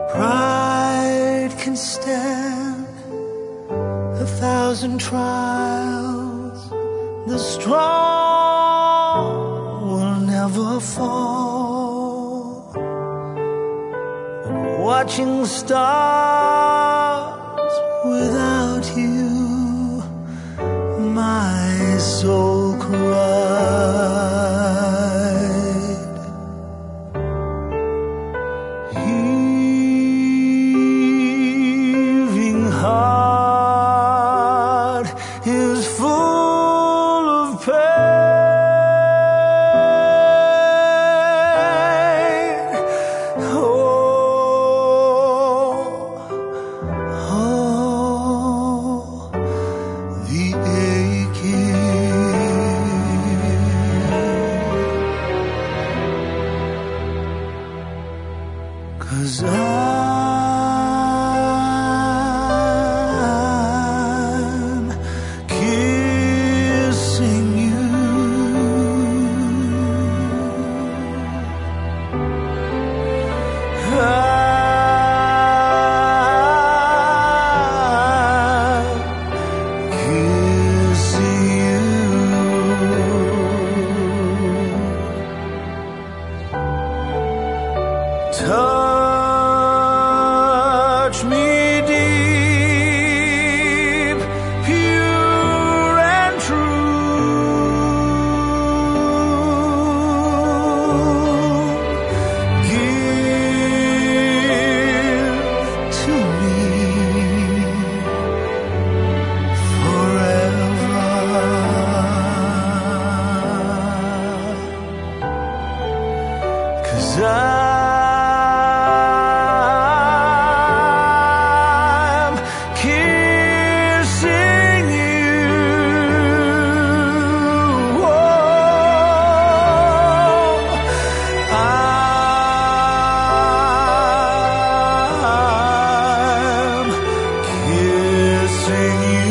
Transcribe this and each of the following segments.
Pride can stand 1,000 trials. The strong will never fall. Watching stars without you, my soul cried. Heaving heart is full of pain. Oh, the aching. 'Cause I'm kissing you. I'm kissing you. Touch me deep, pure and true. Give to me forever. 'Cause I'm kissing you. Oh, I'm kissing you.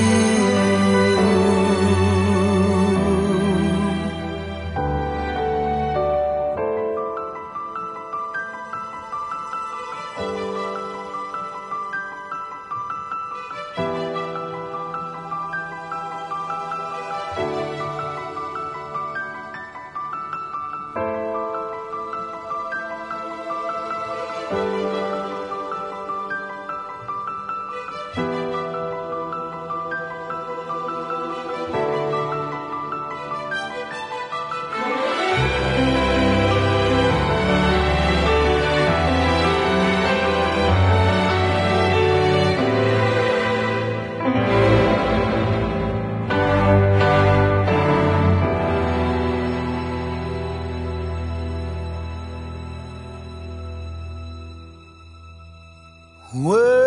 Well,